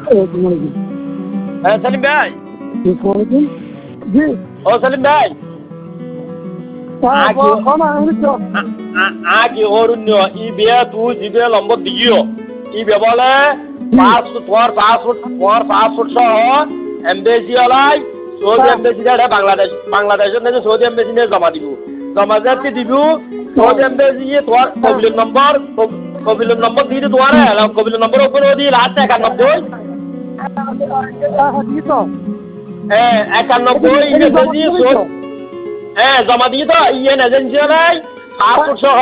হ্যাঁ সেলিম ভাই। জি ও সেলিম ভাই। আগে অরণ্য ই বিয়ে তুই জিবে নম্বর দিও ই বেবলে পাসপোর্ট সহ এমবেসি ওলাই সৌদি এমবেসি বাংলাদেশের নাকি সৌদি এমবেসি নিয়ে জমা দিব জমা যাচ্ছি দিব সৌদি এমবেসি তোমার কবিলের নম্বর দিয়ে তোমার কবিলের নম্বর ওপেন দিয়ে লাস্ট 91 হ্যাঁ 91 ইমেজি হ্যাঁ জমা দিয়ে তো ইয়ে এজেন্সি ওলাই পাসপোর্ট সহ